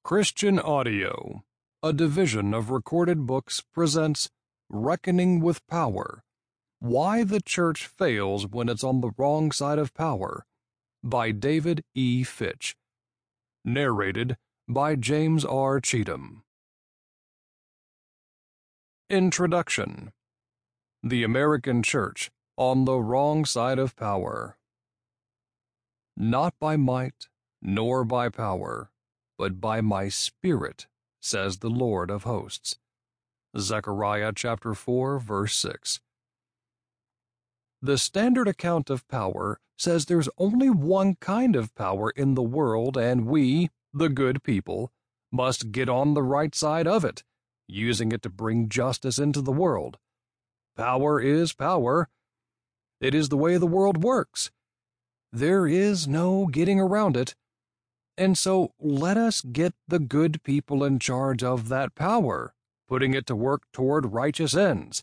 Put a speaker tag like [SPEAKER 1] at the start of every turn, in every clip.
[SPEAKER 1] Christian Audio, a division of Recorded Books, presents Reckoning with Power: Why the Church Fails When It's on the Wrong Side of Power, by David E. Fitch. Narrated by James R. Cheatham. Introduction. The American Church on the Wrong Side of Power. Not by might, nor by power, but by my Spirit, says the Lord of hosts. Zechariah chapter 4, verse 6. The standard account of power says there's only one kind of power in the world, and we, the good people, must get on the right side of it, using it to bring justice into the world. Power is power. It is the way the world works. There is no getting around it. And so let us get the good people in charge of that power, putting it to work toward righteous ends.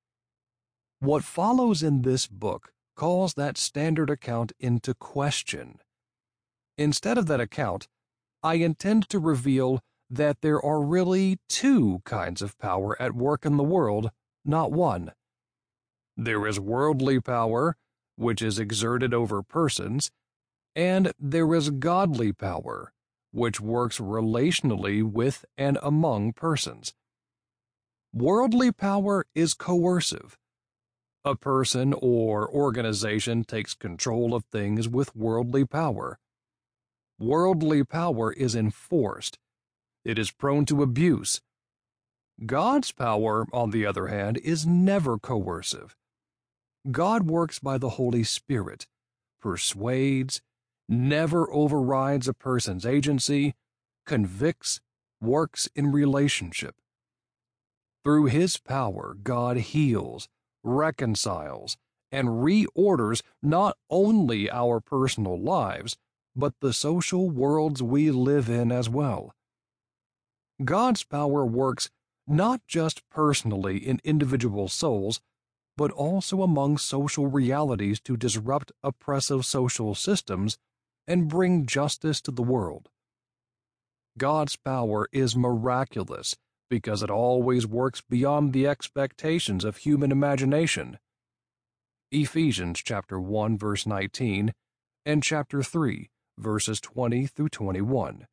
[SPEAKER 1] What follows in this book calls that standard account into question. Instead of that account, I intend to reveal that there are really two kinds of power at work in the world, not one. There is worldly power, which is exerted over persons, and there is godly power, which works relationally with and among persons. Worldly power is coercive. A person or organization takes control of things with worldly power. Worldly power is enforced. It is prone to abuse. God's power, on the other hand, is never coercive. God works by the Holy Spirit, persuades, never overrides a person's agency, convicts, works in relationship. Through His power, God heals, reconciles, and reorders not only our personal lives, but the social worlds we live in as well. God's power works not just personally in individual souls, but also among social realities to disrupt oppressive social systems and bring justice to the world. God's power is miraculous because it always works beyond the expectations of human imagination. Ephesians chapter 1 verse 19 and chapter 3 verses 20 through 21.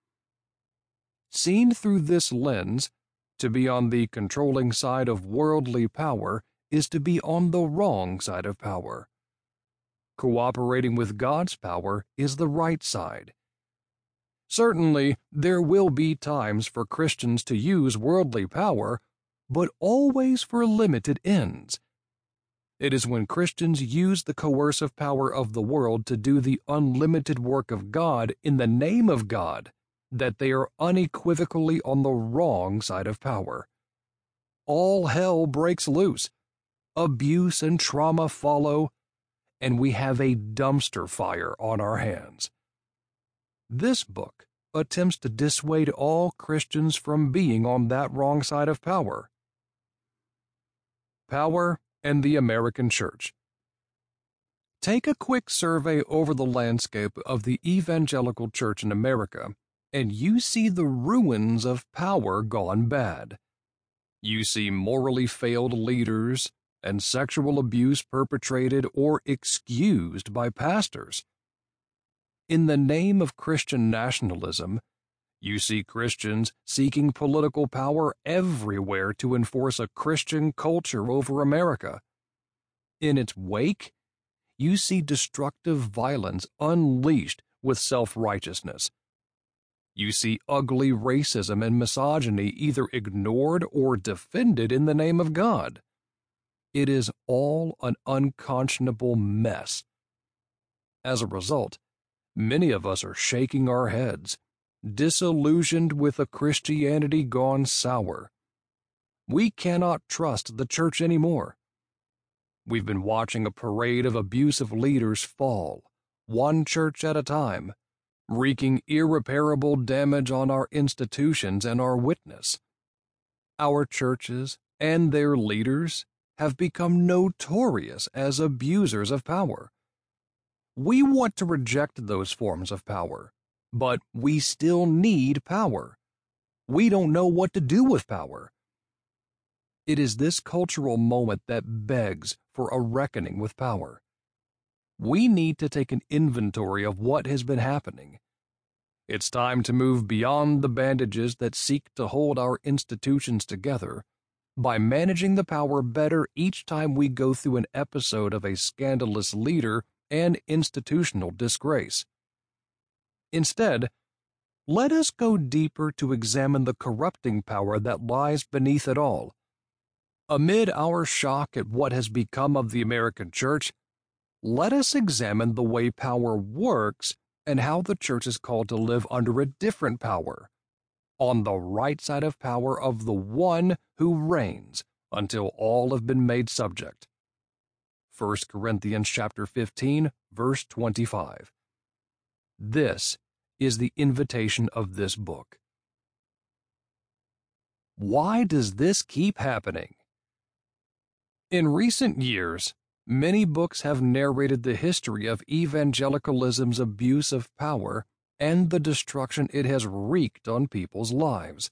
[SPEAKER 1] Seen through this lens, to be on the controlling side of worldly power is to be on the wrong side of power. Cooperating with God's power is the right side. Certainly, there will be times for Christians to use worldly power, but always for limited ends. It is when Christians use the coercive power of the world to do the unlimited work of God in the name of God that they are unequivocally on the wrong side of power. All hell breaks loose. Abuse and trauma follow, and we have a dumpster fire on our hands. This book attempts to dissuade all Christians from being on that wrong side of power. Power and the American Church. Take a quick survey over the landscape of the evangelical church in America, and you see the ruins of power gone bad. You see morally failed leaders and sexual abuse perpetrated or excused by pastors. In the name of Christian nationalism, you see Christians seeking political power everywhere to enforce a Christian culture over America. In its wake, you see destructive violence unleashed with self-righteousness. You see ugly racism and misogyny either ignored or defended in the name of God. It is all an unconscionable mess. As a result, many of us are shaking our heads, disillusioned with a Christianity gone sour. We cannot trust the church anymore. We've been watching a parade of abusive leaders fall, one church at a time, wreaking irreparable damage on our institutions and our witness. Our churches and their leaders have become notorious as abusers of power. We want to reject those forms of power, but we still need power. We don't know what to do with power. It is this cultural moment that begs for a reckoning with power. We need to take an inventory of what has been happening. It's time to move beyond the bandages that seek to hold our institutions together by managing the power better each time we go through an episode of a scandalous leader and institutional disgrace. Instead, let us go deeper to examine the corrupting power that lies beneath it all. Amid our shock at what has become of the American church, let us examine the way power works and how the church is called to live under a different power, on the right side of power of the one who reigns until all have been made subject. 1 Corinthians chapter 15, verse 25. This is the invitation of this book. Why does this keep happening? In recent years, many books have narrated the history of evangelicalism's abuse of power and the destruction it has wreaked on people's lives.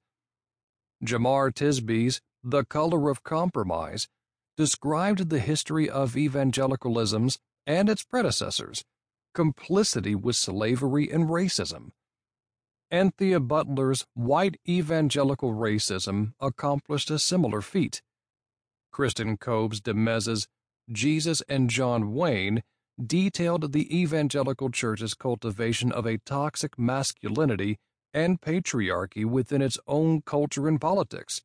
[SPEAKER 1] Jemar Tisby's The Color of Compromise described the history of evangelicalism's and its predecessors' complicity with slavery and racism. Anthea Butler's White Evangelical Racism accomplished a similar feat. Kristen Koeb's de Mez's Jesus and John Wayne detailed the evangelical church's cultivation of a toxic masculinity and patriarchy within its own culture and politics.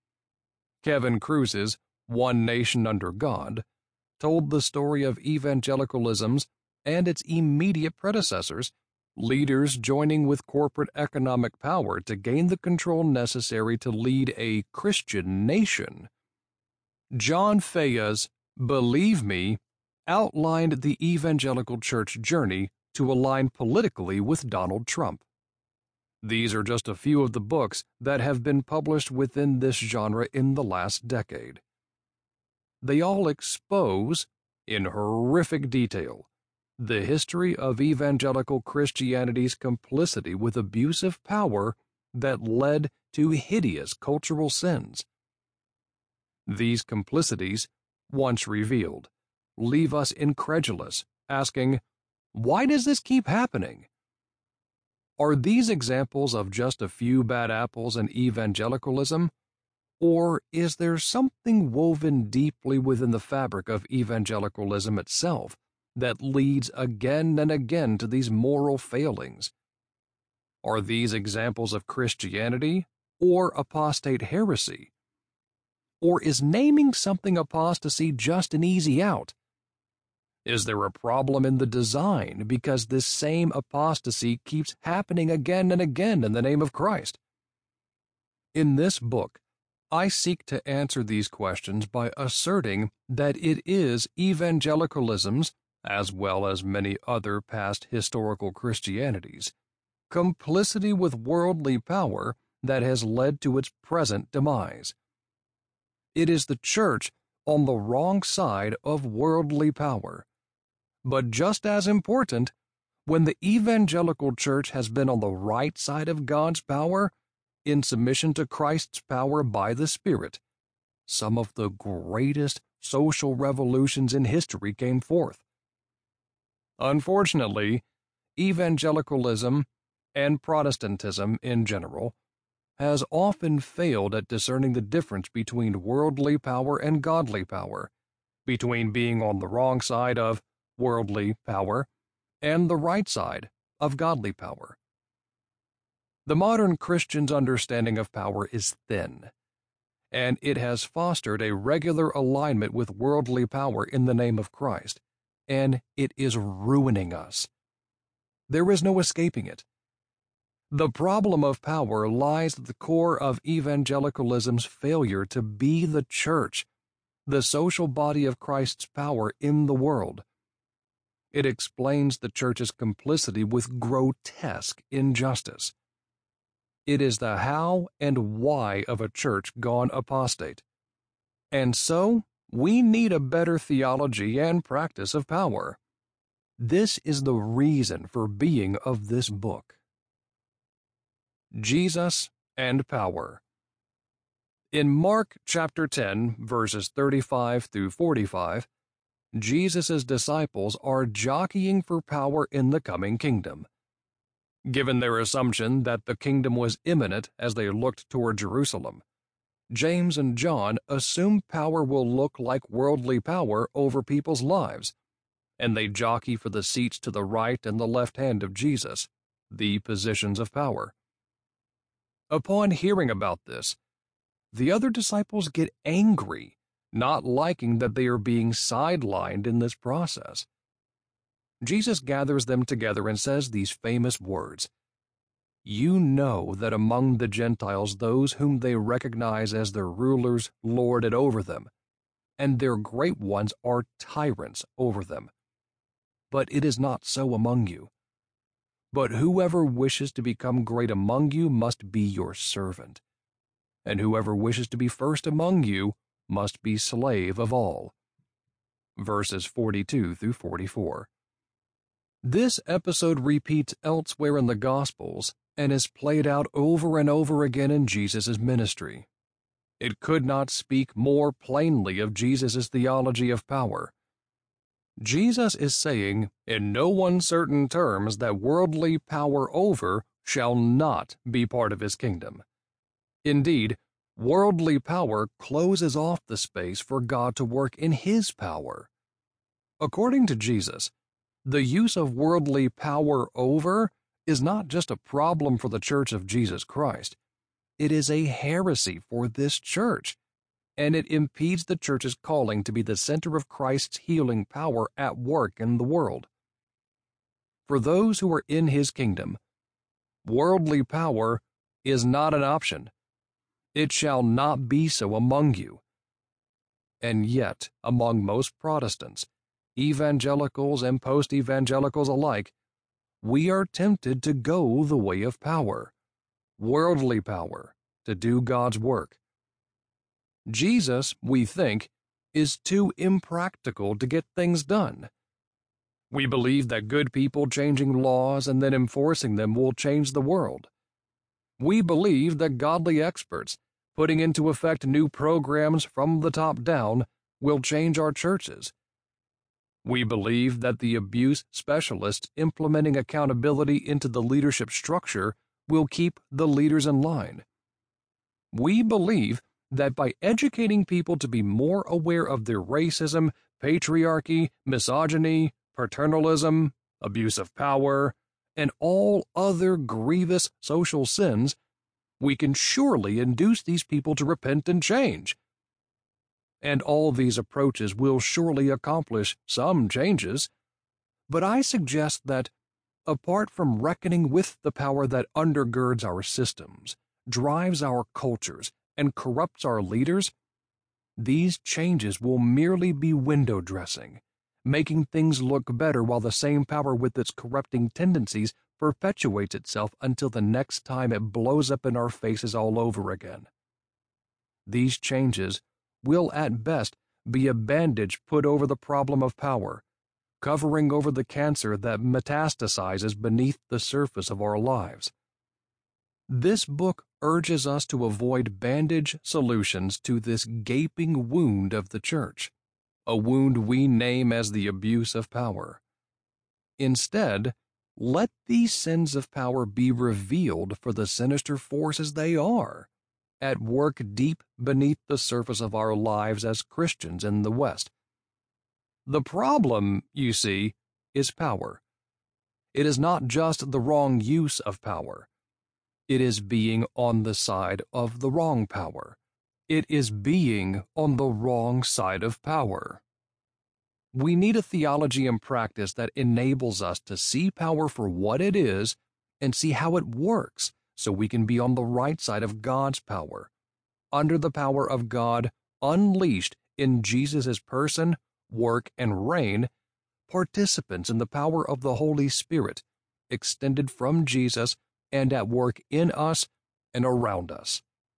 [SPEAKER 1] Kevin Cruse's One Nation Under God told the story of evangelicalism's and its immediate predecessors, leaders joining with corporate economic power to gain the control necessary to lead a Christian nation. John Fea's Believe Me outlined the evangelical church journey to align politically with Donald Trump. These are just a few of the books that have been published within this genre in the last decade. They all expose, in horrific detail, the history of evangelical Christianity's complicity with abusive power that led to hideous cultural sins. These complicities, once revealed, leave us incredulous, asking, why does this keep happening? Are these examples of just a few bad apples in evangelicalism? Or is there something woven deeply within the fabric of evangelicalism itself that leads again and again to these moral failings? Are these examples of Christianity or apostate heresy? Or is naming something apostasy just an easy out? Is there a problem in the design because this same apostasy keeps happening again and again in the name of Christ? In this book, I seek to answer these questions by asserting that it is evangelicalism's, as well as many other past historical Christianities, complicity with worldly power that has led to its present demise. It is the church on the wrong side of worldly power. But just as important, when the evangelical church has been on the right side of God's power, in submission to Christ's power by the Spirit, some of the greatest social revolutions in history came forth. Unfortunately, evangelicalism, and Protestantism in general, has often failed at discerning the difference between worldly power and godly power, between being on the wrong side of worldly power and the right side of godly power. The modern Christian's understanding of power is thin, and it has fostered a regular alignment with worldly power in the name of Christ, and it is ruining us. There is no escaping it. The problem of power lies at the core of evangelicalism's failure to be the church, the social body of Christ's power in the world. It explains the church's complicity with grotesque injustice. It is the how and why of a church gone apostate. And so, we need a better theology and practice of power. This is the reason for being of this book. Jesus and power. In Mark chapter 10, verses 35 through 45, Jesus' disciples are jockeying for power in the coming kingdom. Given their assumption that the kingdom was imminent as they looked toward Jerusalem, James and John assume power will look like worldly power over people's lives, and they jockey for the seats to the right and the left hand of Jesus, the positions of power. Upon hearing about this, the other disciples get angry, not liking that they are being sidelined in this process. Jesus gathers them together and says these famous words, "You know that among the Gentiles those whom they recognize as their rulers lord it over them, and their great ones are tyrants over them. But it is not so among you. But whoever wishes to become great among you must be your servant, and whoever wishes to be first among you must be slave of all." Verses 42 through 44. This episode repeats elsewhere in the Gospels and is played out over and over again in Jesus' ministry. It could not speak more plainly of Jesus' theology of power. Jesus is saying, in no uncertain terms, that worldly power over shall not be part of his kingdom. Indeed, worldly power closes off the space for God to work in his power. According to Jesus, the use of worldly power over is not just a problem for the Church of Jesus Christ. It is a heresy for this church, and it impedes the church's calling to be the center of Christ's healing power at work in the world. For those who are in his kingdom, worldly power is not an option. It shall not be so among you. And yet, among most Protestants, evangelicals and post-evangelicals alike, we are tempted to go the way of power, worldly power, to do God's work. Jesus, we think, is too impractical to get things done. We believe that good people changing laws and then enforcing them will change the world. We believe that godly experts putting into effect new programs from the top down will change our churches. We believe that the abuse specialists implementing accountability into the leadership structure will keep the leaders in line. We believe that by educating people to be more aware of their racism, patriarchy, misogyny, paternalism, abuse of power, and all other grievous social sins, we can surely induce these people to repent and change. And all these approaches will surely accomplish some changes, but I suggest that, apart from reckoning with the power that undergirds our systems, drives our cultures, and corrupts our leaders, these changes will merely be window dressing, making things look better while the same power with its corrupting tendencies perpetuates itself until the next time it blows up in our faces all over again. These changes will at best be a bandage put over the problem of power, covering over the cancer that metastasizes beneath the surface of our lives. This book urges us to avoid bandage solutions to this gaping wound of the church, a wound we name as the abuse of power. Instead, let these sins of power be revealed for the sinister forces they are, at work deep beneath the surface of our lives as Christians in the West. The problem, you see, is power. It is not just the wrong use of power. It is being on the side of the wrong power. It is being on the wrong side of power. We need a theology and practice that enables us to see power for what it is and see how it works, so we can be on the right side of God's power, under the power of God unleashed in Jesus' person, work, and reign, participants in the power of the Holy Spirit, extended from Jesus and at work in us and around us.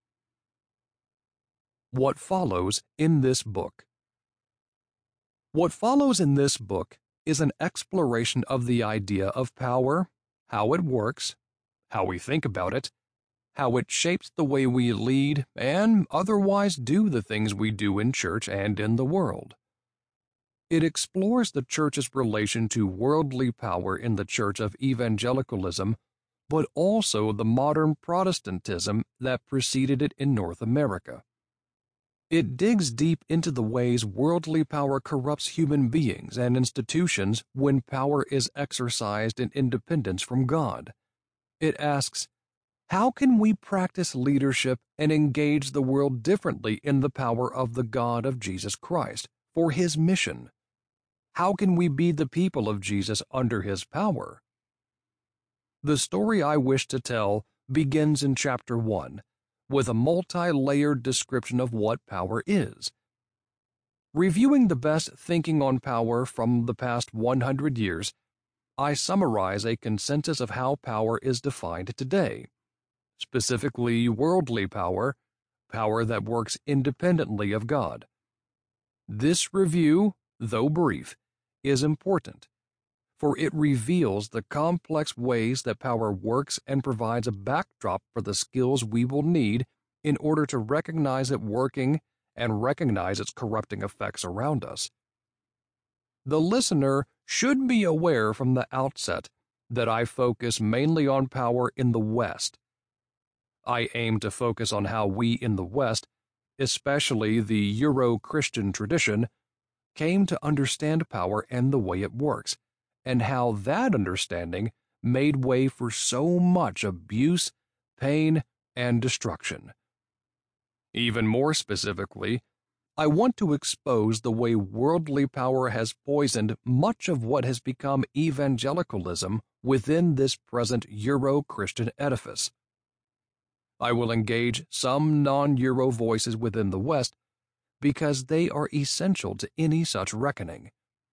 [SPEAKER 1] What follows in this book? What follows in this book is an exploration of the idea of power, how it works, how we think about it, how it shapes the way we lead and otherwise do the things we do in church and in the world. It explores the church's relation to worldly power in the Church of Evangelicalism, but also the modern Protestantism that preceded it in North America. It digs deep into the ways worldly power corrupts human beings and institutions when power is exercised in independence from God. It asks, how can we practice leadership and engage the world differently in the power of the God of Jesus Christ for His mission? How can we be the people of Jesus under His power? The story I wish to tell begins in chapter 1 with a multi-layered description of what power is. Reviewing the best thinking on power from the past 100 years, I summarize a consensus of how power is defined today, specifically worldly power, power that works independently of God. This review, though brief, is important, for it reveals the complex ways that power works and provides a backdrop for the skills we will need in order to recognize it working and recognize its corrupting effects around us. The listener should be aware from the outset that I focus mainly on power in the West. I aim to focus on how we in the West, especially the Euro-Christian tradition, came to understand power and the way it works, and how that understanding made way for so much abuse, pain, and destruction. Even more specifically, I want to expose the way worldly power has poisoned much of what has become evangelicalism within this present Euro-Christian edifice. I will engage some non-Euro voices within the West because they are essential to any such reckoning.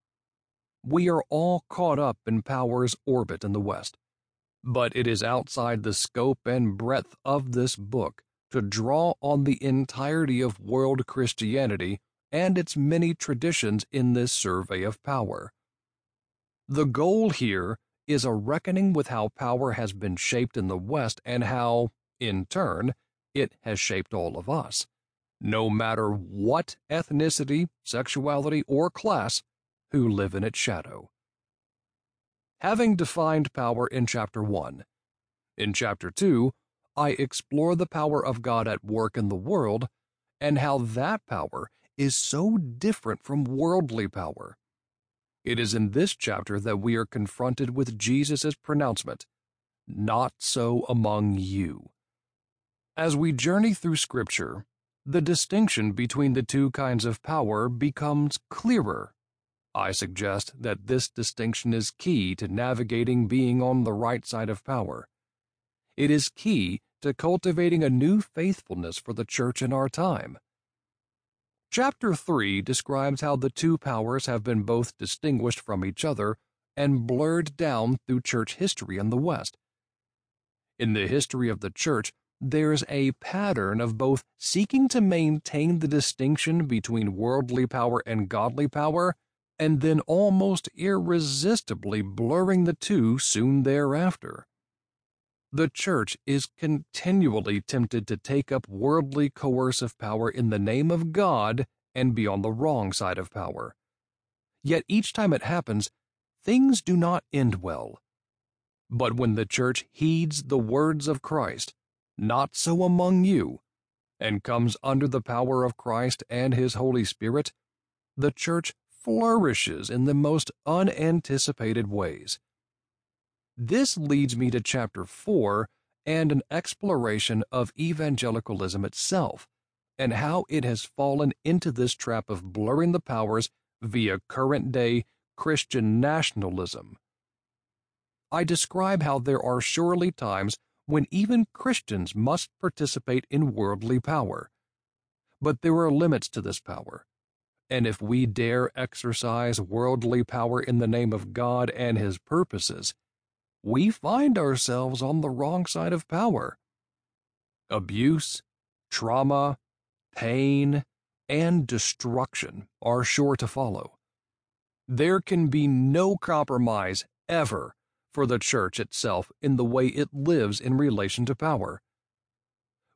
[SPEAKER 1] We are all caught up in power's orbit in the West, but it is outside the scope and breadth of this book to draw on the entirety of world Christianity and its many traditions in this survey of power. The goal here is a reckoning with how power has been shaped in the West and how, in turn, it has shaped all of us, no matter what ethnicity, sexuality, or class, who live in its shadow. Having defined power in Chapter 1, in Chapter 2, I explore the power of God at work in the world and how that power is so different from worldly power. It is in this chapter that we are confronted with Jesus' pronouncement, "Not so among you." As we journey through Scripture, the distinction between the two kinds of power becomes clearer. I suggest that this distinction is key to navigating being on the right side of power. It is key to cultivating a new faithfulness for the church in our time. Chapter 3 describes how the two powers have been both distinguished from each other and blurred down through church history in the West. In the history of the church, there's a pattern of both seeking to maintain the distinction between worldly power and godly power, and then almost irresistibly blurring the two soon thereafter. The church is continually tempted to take up worldly coercive power in the name of God and be on the wrong side of power. Yet each time it happens, things do not end well. But when the church heeds the words of Christ, "Not so among you," and comes under the power of Christ and His Holy Spirit, the church flourishes in the most unanticipated ways. This leads me to Chapter 4 and an exploration of evangelicalism itself, and how it has fallen into this trap of blurring the powers via current-day Christian nationalism. I describe how there are surely times when even Christians must participate in worldly power. But there are limits to this power, and if we dare exercise worldly power in the name of God and His purposes, we find ourselves on the wrong side of power. Abuse, trauma, pain, and destruction are sure to follow. There can be no compromise ever for the church itself in the way it lives in relation to power.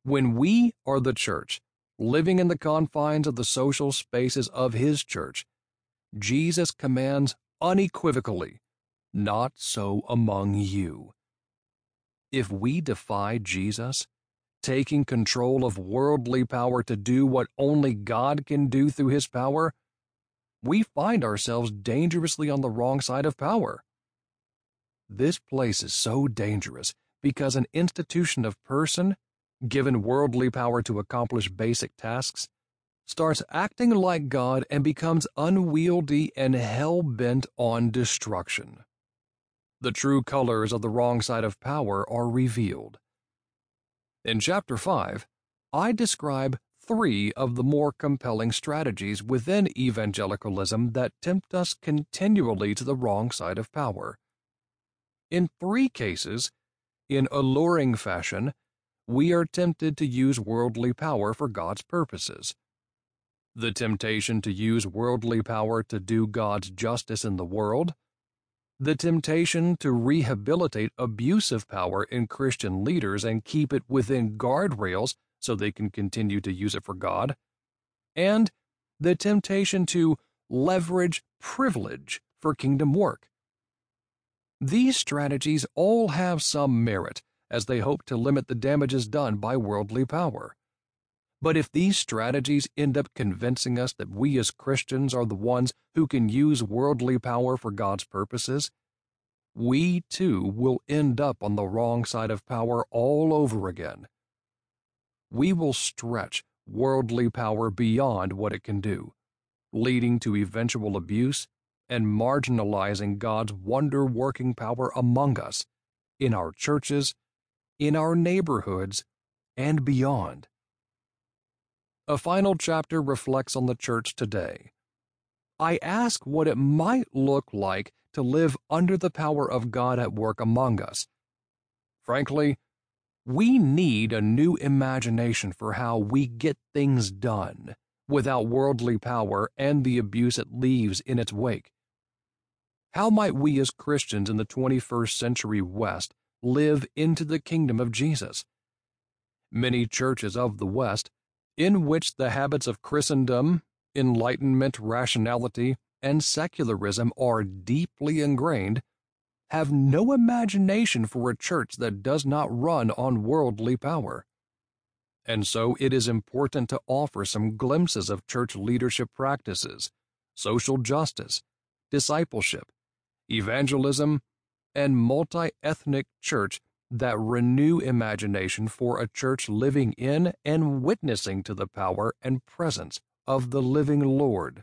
[SPEAKER 1] When we are the church, living in the confines of the social spaces of his church, Jesus commands unequivocally, "Not so among you." If we defy Jesus, taking control of worldly power to do what only God can do through his power, we find ourselves dangerously on the wrong side of power. This place is so dangerous because an institution of person, given worldly power to accomplish basic tasks, starts acting like God and becomes unwieldy and hell-bent on destruction. The true colors of the wrong side of power are revealed. In Chapter 5, I describe 3 of the more compelling strategies within evangelicalism that tempt us continually to the wrong side of power. In 3 cases, in alluring fashion, we are tempted to use worldly power for God's purposes. The temptation to use worldly power to do God's justice in the world, the temptation to rehabilitate abusive power in Christian leaders and keep it within guardrails so they can continue to use it for God, and the temptation to leverage privilege for kingdom work. These strategies all have some merit, as they hope to limit the damages done by worldly power. But if these strategies end up convincing us that we as Christians are the ones who can use worldly power for God's purposes, we too will end up on the wrong side of power all over again. We will stretch worldly power beyond what it can do, leading to eventual abuse and marginalizing God's wonder-working power among us, in our churches, in our neighborhoods, and beyond. A final chapter reflects on the church today. I ask what it might look like to live under the power of God at work among us. Frankly, we need a new imagination for how we get things done without worldly power and the abuse it leaves in its wake. How might we as Christians in the 21st century West live into the kingdom of Jesus? Many churches of the West, in which the habits of Christendom, Enlightenment rationality, and secularism are deeply ingrained, have no imagination for a church that does not run on worldly power. And so it is important to offer some glimpses of church leadership practices, social justice, discipleship, evangelism, and multi-ethnic church that renew imagination for a church living in and witnessing to the power and presence of the living Lord.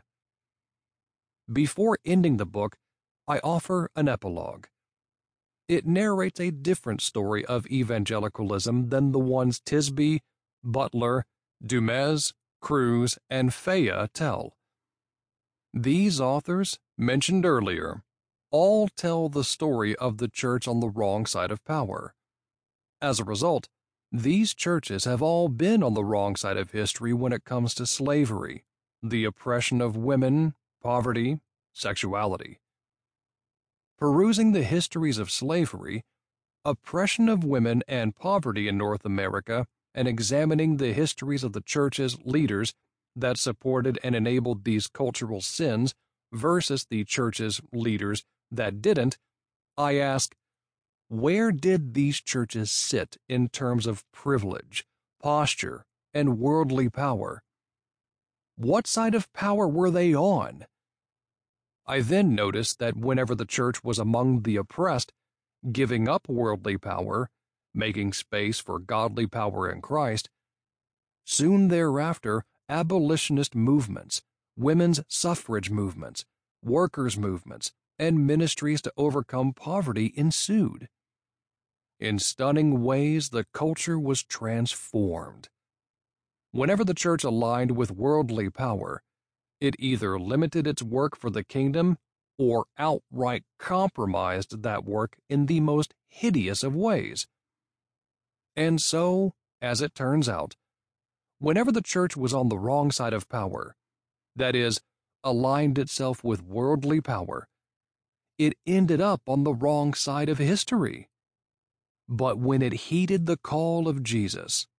[SPEAKER 1] Before ending the book, I offer an epilogue. It narrates a different story of evangelicalism than the ones Tisby, Butler, Dumas, Cruz, and Fea tell. These authors, mentioned earlier, all tell the story of the church on the wrong side of power. As a result, these churches have all been on the wrong side of history when it comes to slavery, the oppression of women, poverty, sexuality. Perusing the histories of slavery, oppression of women, and poverty in North America, and examining the histories of the church's leaders that supported and enabled these cultural sins versus the church's leaders that didn't, I ask, where did these churches sit in terms of privilege, posture, and worldly power? What side of power were they on? I then noticed that whenever the church was among the oppressed, giving up worldly power, making space for godly power in Christ, soon thereafter abolitionist movements, women's suffrage movements, workers' movements, and ministries to overcome poverty ensued. In stunning ways, the culture was transformed. Whenever the church aligned with worldly power, it either limited its work for the kingdom or outright compromised that work in the most hideous of ways. And so, as it turns out, whenever the church was on the wrong side of power, that is, aligned itself with worldly power, it ended up on the wrong side of history. But when it heeded the call of Jesus,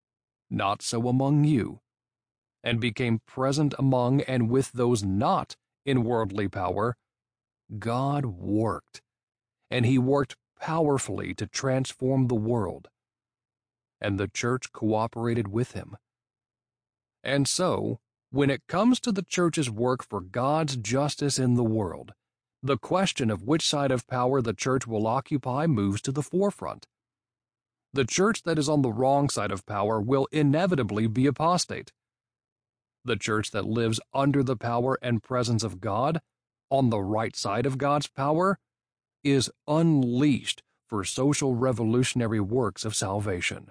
[SPEAKER 1] not so among you, and became present among and with those not in worldly power, God worked, and he worked powerfully to transform the world, and the church cooperated with him. And so, when it comes to the church's work for God's justice in the world, the question of which side of power the church will occupy moves to the forefront. The church that is on the wrong side of power will inevitably be apostate. The church that lives under the power and presence of God, on the right side of God's power, is unleashed for social revolutionary works of salvation.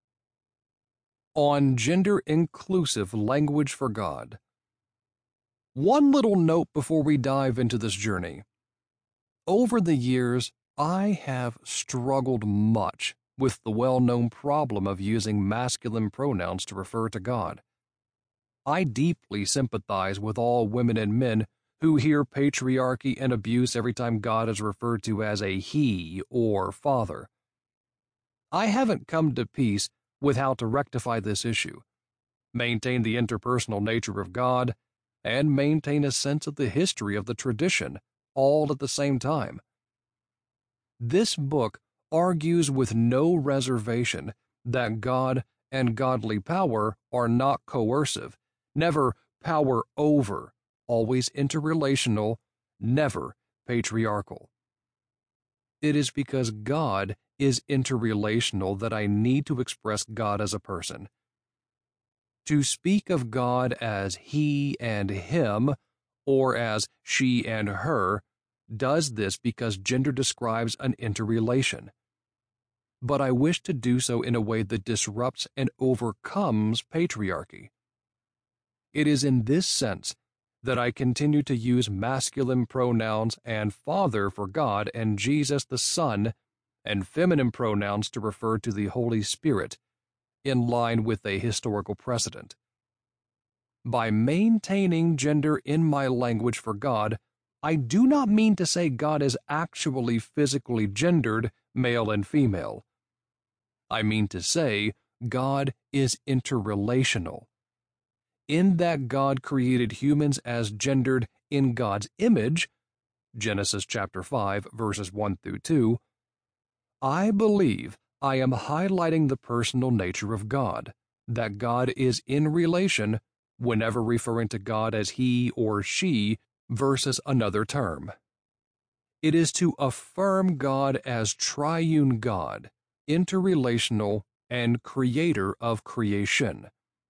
[SPEAKER 1] On gender-inclusive language for God. One little note before we dive into this journey. Over the years, I have struggled much with the well-known problem of using masculine pronouns to refer to God. I deeply sympathize with all women and men who hear patriarchy and abuse every time God is referred to as a he or father. I haven't come to peace with how to rectify this issue, maintain the interpersonal nature of God, and maintain a sense of the history of the tradition, all at the same time. This book argues with no reservation that God and godly power are not coercive, never power over, always interrelational, never patriarchal. It is because God is interrelational that I need to express God as a person. To speak of God as he and him, or as she and her, does this because gender describes an interrelation. But I wish to do so in a way that disrupts and overcomes patriarchy. It is in this sense that I continue to use masculine pronouns and Father for God and Jesus the Son, and feminine pronouns to refer to the Holy Spirit, in line with a historical precedent. By maintaining gender in my language for God, I do not mean to say God is actually physically gendered, male and female. I mean to say God is interrelational. In that God created humans as gendered in God's image, Genesis chapter 5, verses 1 through 2, I believe I am highlighting the personal nature of God, that God is in relation whenever referring to God as he or she versus another term. It is to affirm God as triune God, interrelational, and creator of creation.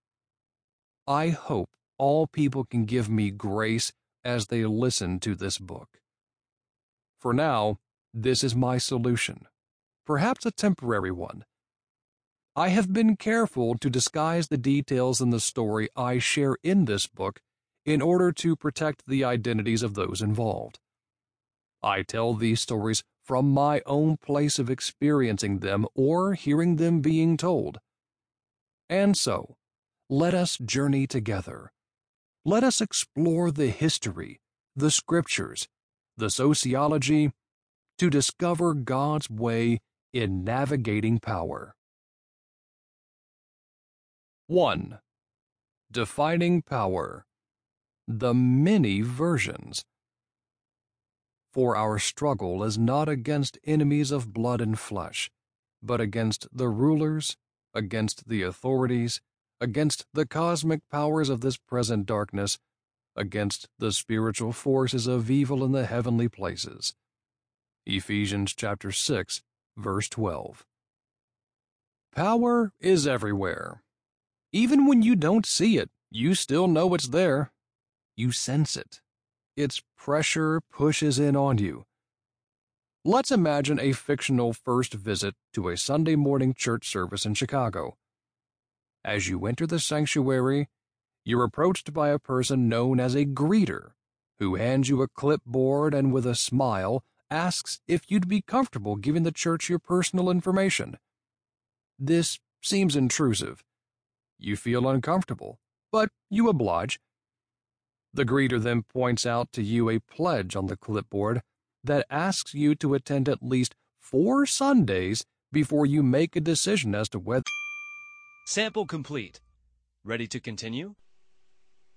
[SPEAKER 1] I hope all people can give me grace as they listen to this book. For now, this is my solution, perhaps a temporary one. I have been careful to disguise the details in the story I share in this book in order to protect the identities of those involved. I tell these stories from my own place of experiencing them or hearing them being told. And so, let us journey together. Let us explore the history, the scriptures, the sociology, to discover God's way in navigating power. 1. Defining power. The many versions. For our struggle is not against enemies of blood and flesh, but against the rulers, against the authorities, against the cosmic powers of this present darkness, against the spiritual forces of evil in the heavenly places. Ephesians chapter 6, verse 12. Power is everywhere. Even when you don't see it, you still know it's there. You sense it. Its pressure pushes in on you. Let's imagine a fictional first visit to a Sunday morning church service in Chicago. As you enter the sanctuary, you're approached by a person known as a greeter, who hands you a clipboard and with a smile asks if you'd be comfortable giving the church your personal information. This seems intrusive. You feel uncomfortable, but you oblige. The greeter then points out to you a pledge on the clipboard that asks you to attend at least 4 Sundays before you make a decision as to whether
[SPEAKER 2] Sample complete. Ready to continue?